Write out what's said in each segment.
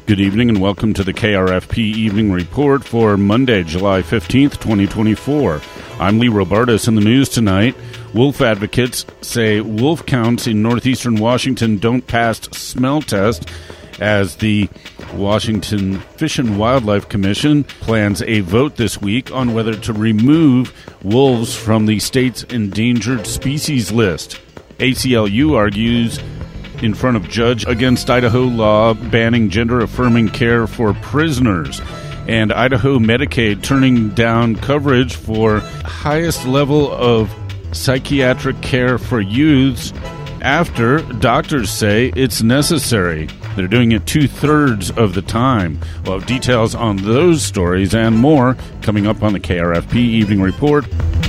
Good evening and welcome to the KRFP Evening Report for Monday, July 15th, 2024. I'm Lee Robertus. In the news tonight, wolf advocates say wolf counts in northeastern Washington don't pass smell test as the Washington Fish and Wildlife Commission plans a vote this week on whether to remove wolves from the state's endangered species list. ACLU argues in front of judge against Idaho law banning gender-affirming care for prisoners, and Idaho Medicaid turning down coverage for highest level of psychiatric care for youths after doctors say it's necessary. They're doing it 2/3 of the time. We'll have details on those stories and more coming up on the KRFP Evening Report.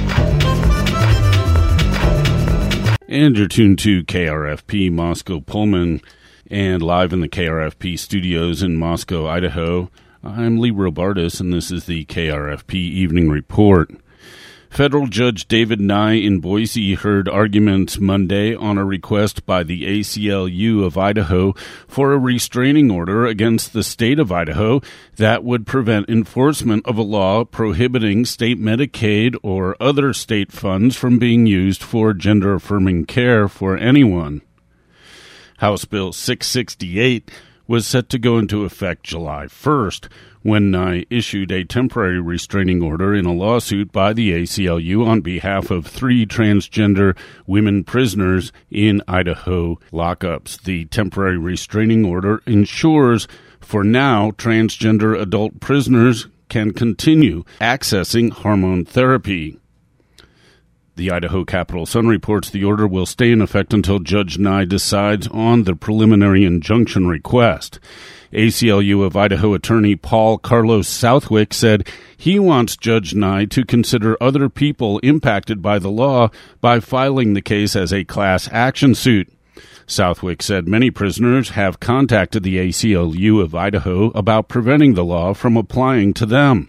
And you're tuned to KRFP Moscow Pullman and live in the KRFP studios in Moscow, Idaho. I'm Lee Robertus, and this is the KRFP Evening Report. Federal Judge David Nye in Boise heard arguments Monday on a request by the ACLU of Idaho for a restraining order against the state of Idaho that would prevent enforcement of a law prohibiting state Medicaid or other state funds from being used for gender-affirming care for anyone. House Bill 668 was set to go into effect July 1st, when Nye issued a temporary restraining order in a lawsuit by the ACLU on behalf of 3 transgender women prisoners in Idaho lockups. The temporary restraining order ensures, for now, transgender adult prisoners can continue accessing hormone therapy. The Idaho Capital Sun reports the order will stay in effect until Judge Nye decides on the preliminary injunction request. ACLU of Idaho attorney Paul Carlos Southwick said he wants Judge Nye to consider other people impacted by the law by filing the case as a class action suit. Southwick said many prisoners have contacted the ACLU of Idaho about preventing the law from applying to them.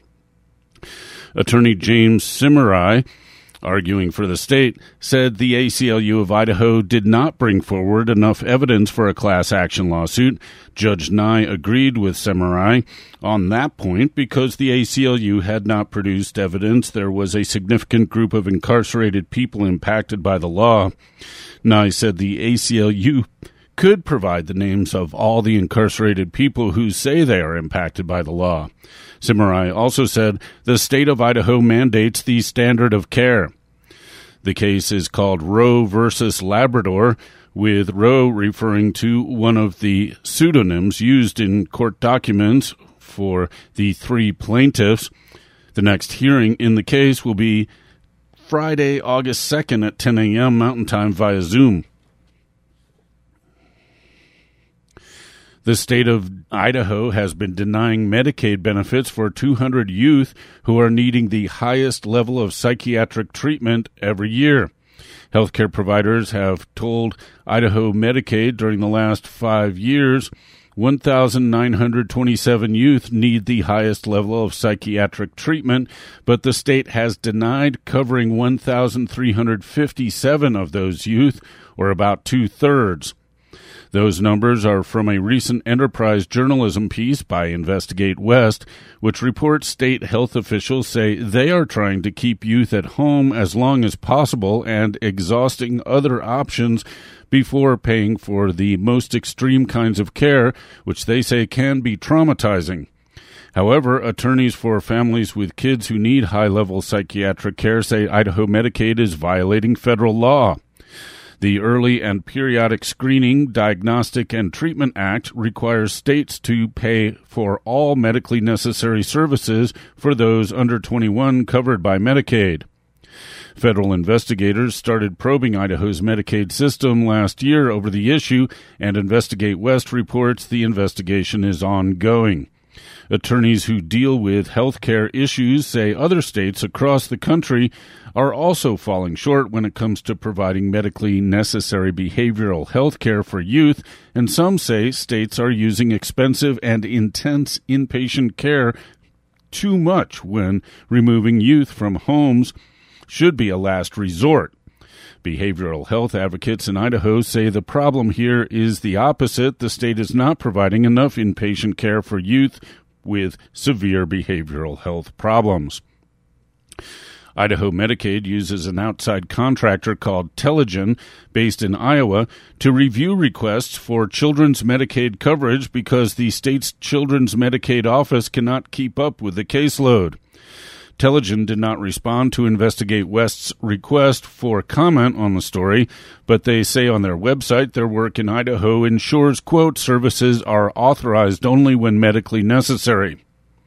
Attorney James Simerai, arguing for the state, said the ACLU of Idaho did not bring forward enough evidence for a class action lawsuit. Judge Nye agreed with Simerai on that point because the ACLU had not produced evidence there was a significant group of incarcerated people impacted by the law. Nye said the ACLU could provide the names of all the incarcerated people who say they are impacted by the law. Simerai also said the state of Idaho mandates the standard of care. The case is called Roe versus Labrador, with Roe referring to one of the pseudonyms used in court documents for the 3 plaintiffs. The next hearing in the case will be Friday, August 2nd at 10 a.m. Mountain Time via Zoom. The state of Idaho has been denying Medicaid benefits for 200 youth who are needing the highest level of psychiatric treatment every year. Healthcare providers have told Idaho Medicaid during the last 5 years 1,927 youth need the highest level of psychiatric treatment, but the state has denied covering 1,357 of those youth, or about 2/3. Those numbers are from a recent Enterprise journalism piece by Investigate West, which reports state health officials say they are trying to keep youth at home as long as possible and exhausting other options before paying for the most extreme kinds of care, which they say can be traumatizing. However, attorneys for families with kids who need high-level psychiatric care say Idaho Medicaid is violating federal law. The Early and Periodic Screening, Diagnostic, and Treatment Act requires states to pay for all medically necessary services for those under 21 covered by Medicaid. Federal investigators started probing Idaho's Medicaid system last year over the issue, and Investigate West reports the investigation is ongoing. Attorneys who deal with health care issues say other states across the country are also falling short when it comes to providing medically necessary behavioral health care for youth, and some say states are using expensive and intense inpatient care too much when removing youth from homes should be a last resort. Behavioral health advocates in Idaho say the problem here is the opposite. The state is not providing enough inpatient care for youth with severe behavioral health problems. Idaho Medicaid uses an outside contractor called Telegen, based in Iowa, to review requests for children's Medicaid coverage because the state's Children's Medicaid office cannot keep up with the caseload. Telegen did not respond to Investigate West's request for comment on the story, but they say on their website their work in Idaho ensures, quote, services are authorized only when medically necessary.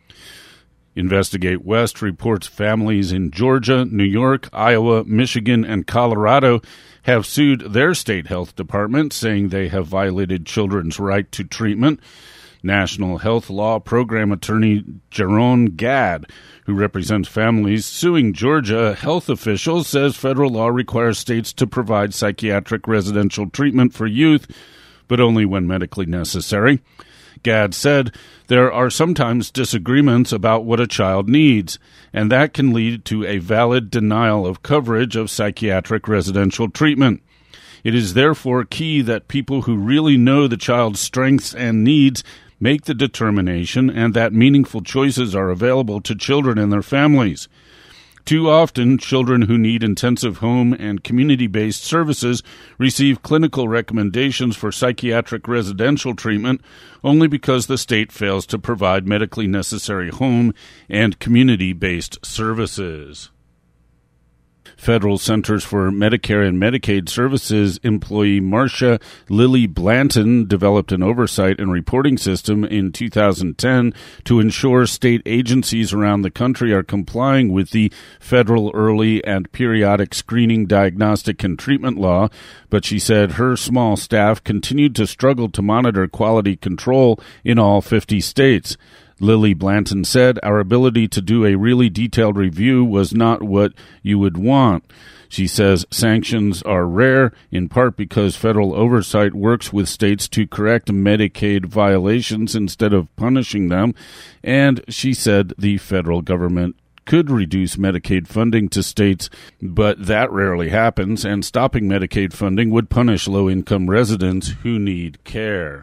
Investigate West reports families in Georgia, New York, Iowa, Michigan, and Colorado have sued their state health department, saying they have violated children's right to treatment. National Health Law Program attorney Jaron Gadd, who represents families suing Georgia health officials, says federal law requires states to provide psychiatric residential treatment for youth, but only when medically necessary. Gadd said there are sometimes disagreements about what a child needs, and that can lead to a valid denial of coverage of psychiatric residential treatment. It is therefore key that people who really know the child's strengths and needs make the determination and that meaningful choices are available to children and their families. Too often, children who need intensive home and community-based services receive clinical recommendations for psychiatric residential treatment only because the state fails to provide medically necessary home and community-based services. Federal Centers for Medicare and Medicaid Services employee Marcia Lily Blanton developed an oversight and reporting system in 2010 to ensure state agencies around the country are complying with the Federal Early and Periodic Screening, Diagnostic, and Treatment Law, but she said her small staff continued to struggle to monitor quality control in all 50 states. Lily Blanton said, our ability to do a really detailed review was not what you would want. She says sanctions are rare, in part because federal oversight works with states to correct Medicaid violations instead of punishing them. And she said the federal government could reduce Medicaid funding to states, but that rarely happens, and stopping Medicaid funding would punish low-income residents who need care.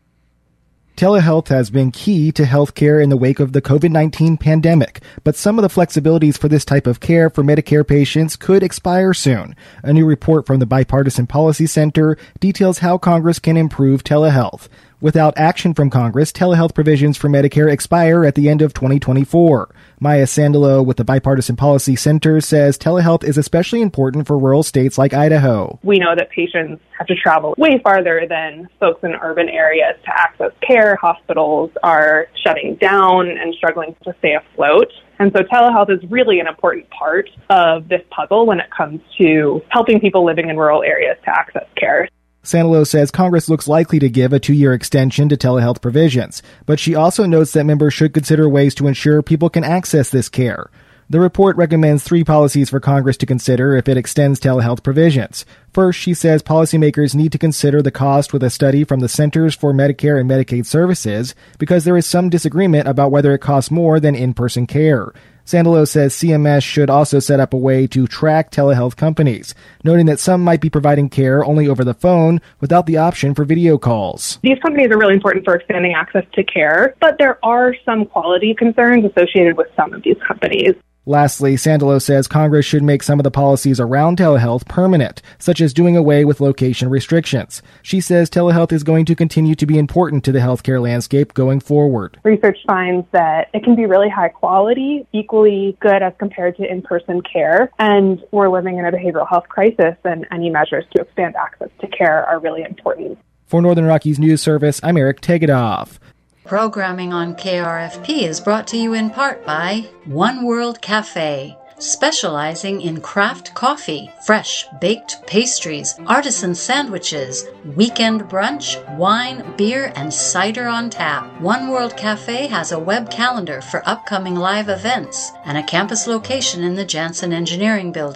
Telehealth has been key to healthcare in the wake of the COVID-19 pandemic, but some of the flexibilities for this type of care for Medicare patients could expire soon. A new report from the Bipartisan Policy Center details how Congress can improve telehealth. Without action from Congress, telehealth provisions for Medicare expire at the end of 2024. Maya Sandalo with the Bipartisan Policy Center says telehealth is especially important for rural states like Idaho. We know that patients have to travel way farther than folks in urban areas to access care. Hospitals are shutting down and struggling to stay afloat. And so telehealth is really an important part of this puzzle when it comes to helping people living in rural areas to access care. Sandalo says Congress looks likely to give a 2-year extension to telehealth provisions, but she also notes that members should consider ways to ensure people can access this care. The report recommends 3 policies for Congress to consider if it extends telehealth provisions. First, she says policymakers need to consider the cost with a study from the Centers for Medicare and Medicaid Services because there is some disagreement about whether it costs more than in-person care. Sandalo says CMS should also set up a way to track telehealth companies, noting that some might be providing care only over the phone without the option for video calls. These companies are really important for expanding access to care, but there are some quality concerns associated with some of these companies. Lastly, Sandalo says Congress should make some of the policies around telehealth permanent, such as doing away with location restrictions. She says telehealth is going to continue to be important to the healthcare landscape going forward. Research finds that it can be really high quality, equally good as compared to in-person care, and we're living in a behavioral health crisis, and any measures to expand access to care are really important. For Northern Rockies News Service, I'm Eric Tegedoff. Programming on KRFP is brought to you in part by One World Cafe, specializing in craft coffee, fresh baked pastries, artisan sandwiches, weekend brunch, wine, beer, and cider on tap. One World Cafe has a web calendar for upcoming live events and a campus location in the Janssen Engineering Building.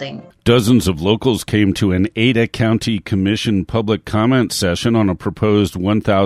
Dozens of locals came to an Ada County Commission public comment session on a proposed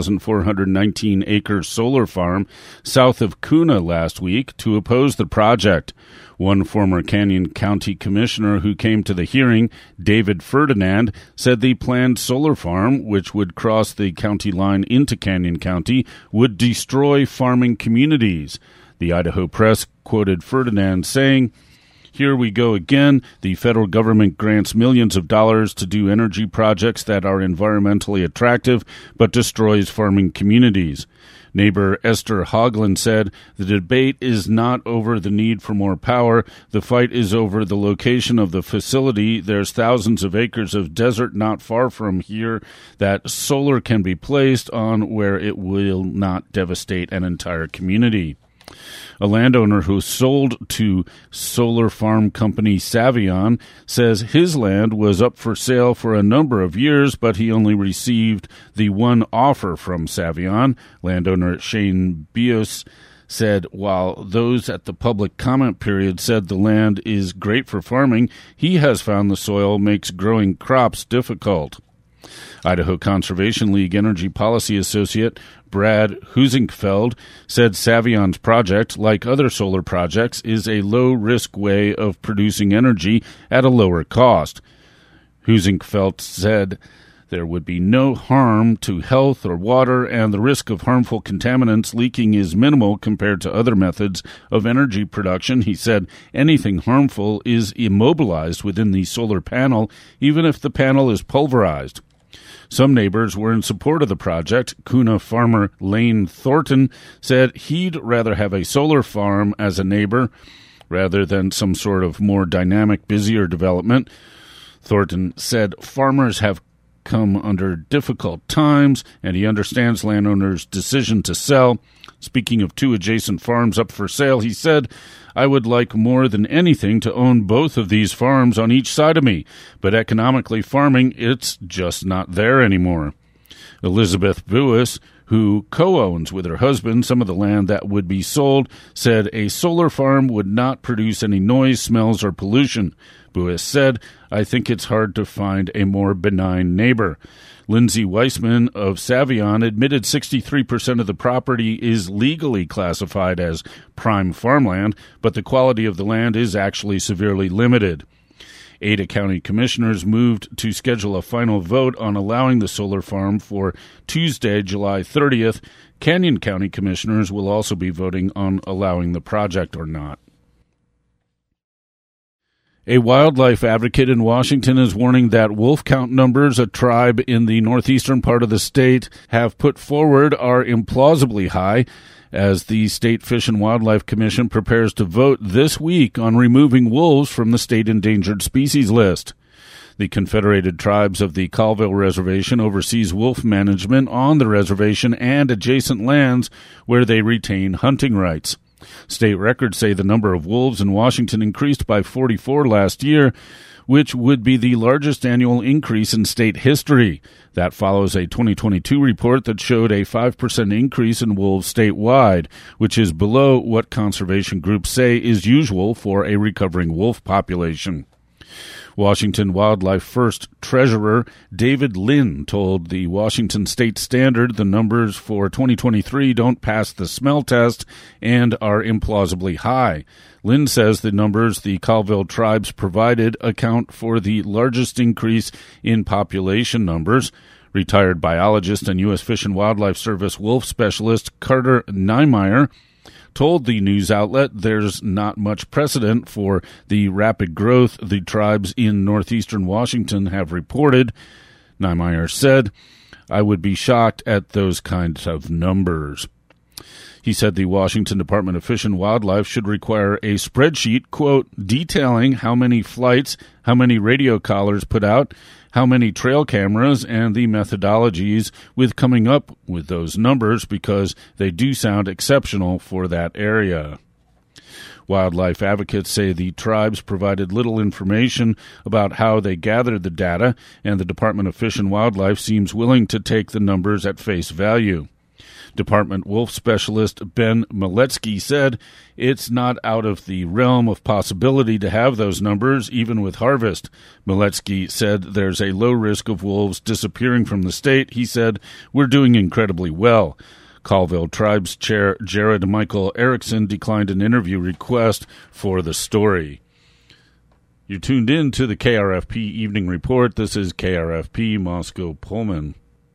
1,419-acre solar farm south of Kuna last week to oppose the project. One former Canyon County commissioner who came to the hearing, David Ferdinand, said the planned solar farm, which would cross the county line into Canyon County, would destroy farming communities. The Idaho Press quoted Ferdinand saying, "Here we go again. The federal government grants millions of dollars to do energy projects that are environmentally attractive, but destroys farming communities." Neighbor Esther Hoagland said, "The debate is not over the need for more power. The fight is over the location of the facility. There's thousands of acres of desert not far from here that solar can be placed on where it will not devastate an entire community." A landowner who sold to solar farm company Savion says his land was up for sale for a number of years, but he only received the one offer from Savion. Landowner Shane Bios said while those at the public comment period said the land is great for farming, he has found the soil makes growing crops difficult. Idaho Conservation League Energy Policy Associate Brad Husinkfeld said Savion's project, like other solar projects, is a low-risk way of producing energy at a lower cost. Husinkfeld said there would be no harm to health or water, and the risk of harmful contaminants leaking is minimal compared to other methods of energy production. He said anything harmful is immobilized within the solar panel, even if the panel is pulverized. Some neighbors were in support of the project. Kuna farmer Lane Thornton said he'd rather have a solar farm as a neighbor rather than some sort of more dynamic, busier development. Thornton said farmers have come under difficult times, and he understands landowners' decision to sell. Speaking of two adjacent farms up for sale, he said, "I would like more than anything to own both of these farms on each side of me, but economically farming, it's just not there anymore." Elizabeth Buis, who co-owns with her husband some of the land that would be sold, said a solar farm would not produce any noise, smells, or pollution. Buis said, "I think it's hard to find a more benign neighbor." Lindsay Weissman of Savion admitted 63% of the property is legally classified as prime farmland, but the quality of the land is actually severely limited. Ada County commissioners moved to schedule a final vote on allowing the solar farm for Tuesday, July 30th. Canyon County commissioners will also be voting on allowing the project or not. A wildlife advocate in Washington is warning that wolf count numbers a tribe in the northeastern part of the state have put forward are implausibly high as the State Fish and Wildlife Commission prepares to vote this week on removing wolves from the state endangered species list. The Confederated Tribes of the Colville Reservation oversees wolf management on the reservation and adjacent lands where they retain hunting rights. State records say the number of wolves in Washington increased by 44 last year, which would be the largest annual increase in state history. That follows a 2022 report that showed a 5% increase in wolves statewide, which is below what conservation groups say is usual for a recovering wolf population. Washington Wildlife First Treasurer David Lynn told the Washington State Standard the numbers for 2023 don't pass the smell test and are implausibly high. Lynn says the numbers the Colville tribes provided account for the largest increase in population numbers. Retired biologist and U.S. Fish and Wildlife Service wolf specialist Carter Niemeyer told the news outlet there's not much precedent for the rapid growth the tribes in northeastern Washington have reported. Niemeyer said, "I would be shocked at those kinds of numbers." He said the Washington Department of Fish and Wildlife should require a spreadsheet, quote, detailing how many flights, how many radio collars put out, how many trail cameras, and the methodologies with coming up with those numbers because they do sound exceptional for that area. Wildlife advocates say the tribes provided little information about how they gathered the data, and the Department of Fish and Wildlife seems willing to take the numbers at face value. Department wolf specialist Ben Miletsky said it's not out of the realm of possibility to have those numbers, even with harvest. Miletsky said there's a low risk of wolves disappearing from the state. He said, "We're doing incredibly well." Colville Tribes Chair Jared Michael Erickson declined an interview request for the story. You're tuned in to the KRFP Evening Report. This is KRFP Moscow Pullman.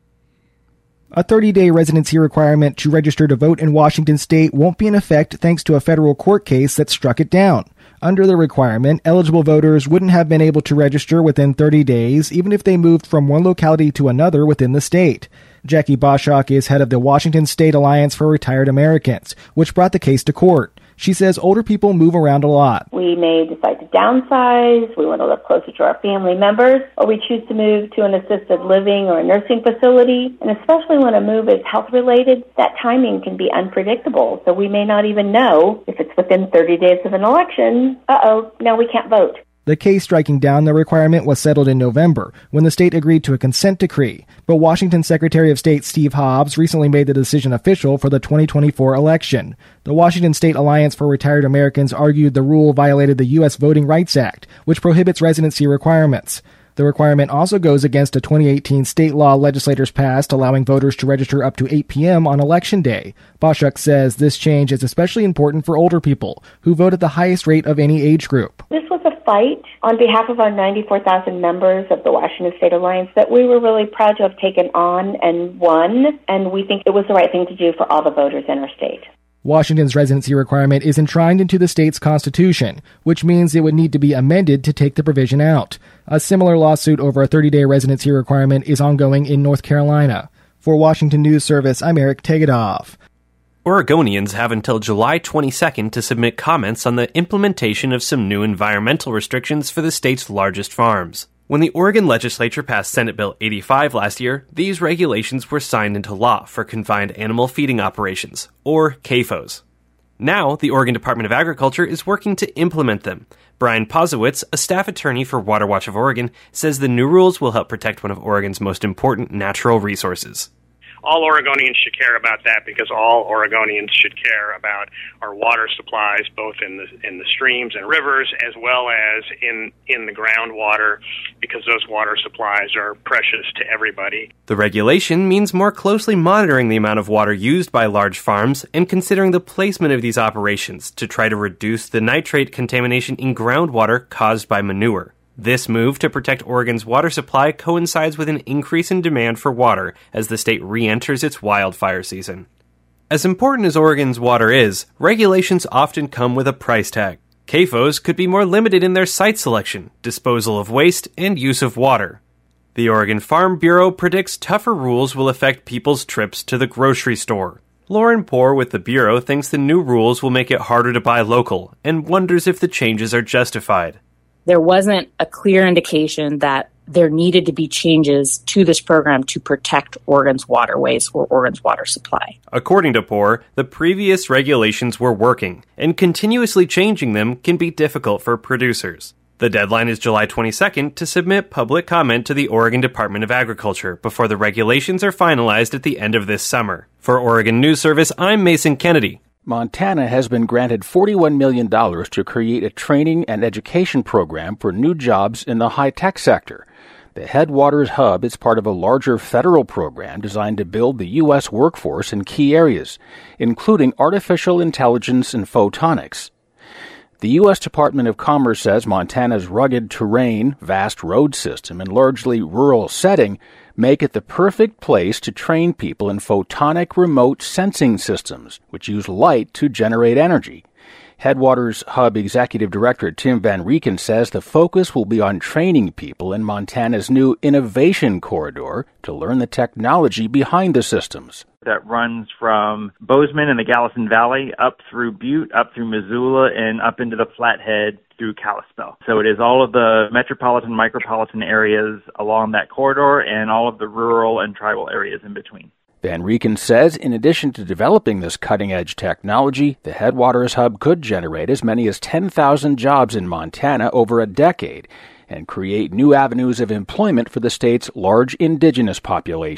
A 30-day residency requirement to register to vote in Washington state won't be in effect thanks to a federal court case that struck it down. Under the requirement, eligible voters wouldn't have been able to register within 30 days, even if they moved from one locality to another within the state. Jackie Boschak is head of the Washington State Alliance for Retired Americans, which brought the case to court. She says older people move around a lot. We may decide to downsize, we want to live closer to our family members, or we choose to move to an assisted living or a nursing facility. And especially when a move is health-related, that timing can be unpredictable. So we may not even know if it's within 30 days of an election, now we can't vote. The case striking down the requirement was settled in November, when the state agreed to a consent decree. But Washington Secretary of State Steve Hobbs recently made the decision official for the 2024 election. The Washington State Alliance for Retired Americans argued the rule violated the U.S. Voting Rights Act, which prohibits residency requirements. The requirement also goes against a 2018 state law legislators passed allowing voters to register up to 8 p.m. on Election Day. Boschak says this change is especially important for older people, who vote at the highest rate of any age group. This was a fight on behalf of our 94,000 members of the Washington State Alliance that we were really proud to have taken on and won, and we think it was the right thing to do for all the voters in our state. Washington's residency requirement is enshrined into the state's constitution, which means it would need to be amended to take the provision out. A similar lawsuit over a 30-day residency requirement is ongoing in North Carolina. For Washington News Service, I'm Eric Tegedoff. Oregonians have until July 22nd to submit comments on the implementation of some new environmental restrictions for the state's largest farms. When the Oregon legislature passed Senate Bill 85 last year, these regulations were signed into law for confined animal feeding operations, or CAFOs. Now, the Oregon Department of Agriculture is working to implement them. Brian Posewitz, a staff attorney for Water Watch of Oregon, says the new rules will help protect one of Oregon's most important natural resources. All Oregonians should care about that because all Oregonians should care about our water supplies, both in the streams and rivers, as well as in the groundwater, because those water supplies are precious to everybody. The regulation means more closely monitoring the amount of water used by large farms and considering the placement of these operations to try to reduce the nitrate contamination in groundwater caused by manure. This move to protect Oregon's water supply coincides with an increase in demand for water as the state re-enters its wildfire season. As important as Oregon's water is, regulations often come with a price tag. CAFOs could be more limited in their site selection, disposal of waste, and use of water. The Oregon Farm Bureau predicts tougher rules will affect people's trips to the grocery store. Lauren Poore with the Bureau thinks the new rules will make it harder to buy local and wonders if the changes are justified. There wasn't a clear indication that there needed to be changes to this program to protect Oregon's waterways or Oregon's water supply. According to Poore, the previous regulations were working, and continuously changing them can be difficult for producers. The deadline is July 22nd to submit public comment to the Oregon Department of Agriculture before the regulations are finalized at the end of this summer. For Oregon News Service, I'm Mason Kennedy. Montana has been granted $41 million to create a training and education program for new jobs in the high-tech sector. The Headwaters Hub is part of a larger federal program designed to build the U.S. workforce in key areas, including artificial intelligence and photonics. The U.S. Department of Commerce says Montana's rugged terrain, vast road system, and largely rural setting make it the perfect place to train people in photonic remote sensing systems, which use light to generate energy. Headwaters Hub Executive Director Tim Van Rieken says the focus will be on training people in Montana's new Innovation Corridor to learn the technology behind the systems. That runs from Bozeman in the Gallatin Valley up through Butte, up through Missoula, and up into the Flathead through Kalispell. So it is all of the metropolitan, micropolitan areas along that corridor and all of the rural and tribal areas in between. Van Rieken says in addition to developing this cutting-edge technology, the Headwaters Hub could generate as many as 10,000 jobs in Montana over a decade and create new avenues of employment for the state's large indigenous population.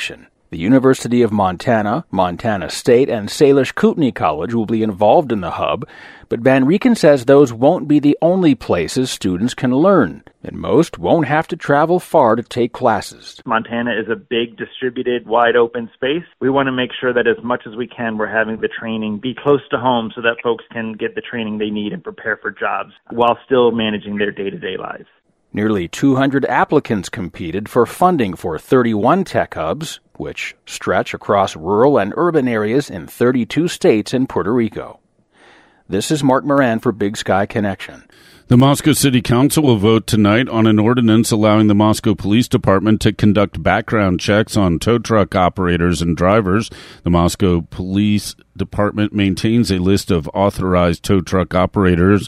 The University of Montana, Montana State, and Salish Kootenai College will be involved in the hub, but Van Rieken says those won't be the only places students can learn, and most won't have to travel far to take classes. Montana is a big, distributed, wide-open space. We want to make sure that as much as we can, we're having the training be close to home so that folks can get the training they need and prepare for jobs while still managing their day-to-day lives. Nearly 200 applicants competed for funding for 31 tech hubs, which stretch across rural and urban areas in 32 states and Puerto Rico. This is Mark Moran for Big Sky Connection. The Moscow City Council will vote tonight on an ordinance allowing the Moscow Police Department to conduct background checks on tow truck operators and drivers. The Moscow Police Department maintains a list of authorized tow truck operators,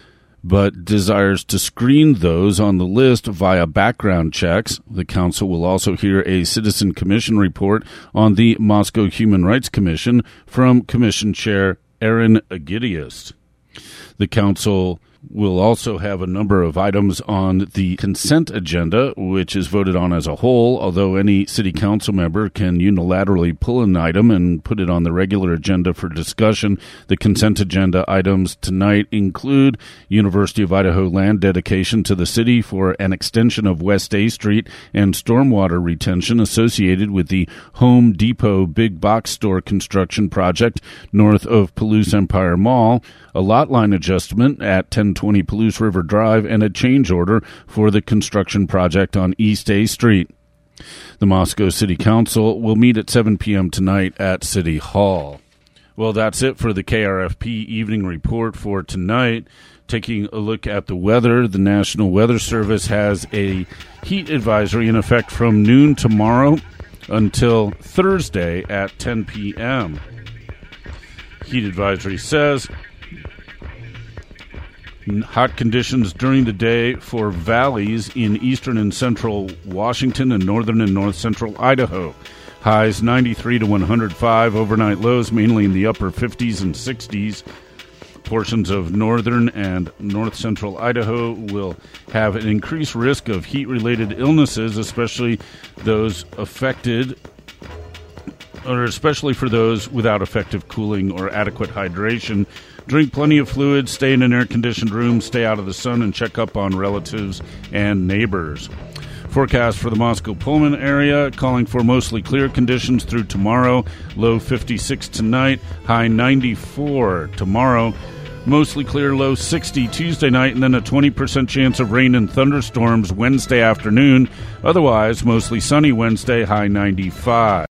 but desires to screen those on the list via background checks. The council will also hear a citizen commission report on the Moscow Human Rights Commission from Commission Chair Aaron Agidius. The council will also have a number of items on the consent agenda, which is voted on as a whole, although any city council member can unilaterally pull an item and put it on the regular agenda for discussion. The consent agenda items tonight include University of Idaho land dedication to the city for an extension of West A Street and stormwater retention associated with the Home Depot big box store construction project north of Palouse Empire Mall, a lot line adjustment at 1020 Palouse River Drive, and a change order for the construction project on East A Street. The Moscow City Council will meet at 7 p.m. tonight at City Hall. Well, that's it for the KRFP Evening Report for tonight. Taking a look at the weather, the National Weather Service has a heat advisory in effect from noon tomorrow until Thursday at 10 p.m. Heat advisory says hot conditions during the day for valleys in eastern and central Washington and northern and north central Idaho. Highs 93 to 105. Overnight lows mainly in the upper 50s and 60s. Portions of northern and north central Idaho will have an increased risk of heat-related illnesses, especially those affected, or especially for those without effective cooling or adequate hydration. Drink plenty of fluids, stay in an air-conditioned room, stay out of the sun, and check up on relatives and neighbors. Forecast for the Moscow-Pullman area, calling for mostly clear conditions through tomorrow. Low 56 tonight, high 94 tomorrow. Mostly clear, low 60 Tuesday night, and then a 20% chance of rain and thunderstorms Wednesday afternoon. Otherwise, mostly sunny Wednesday, high 95.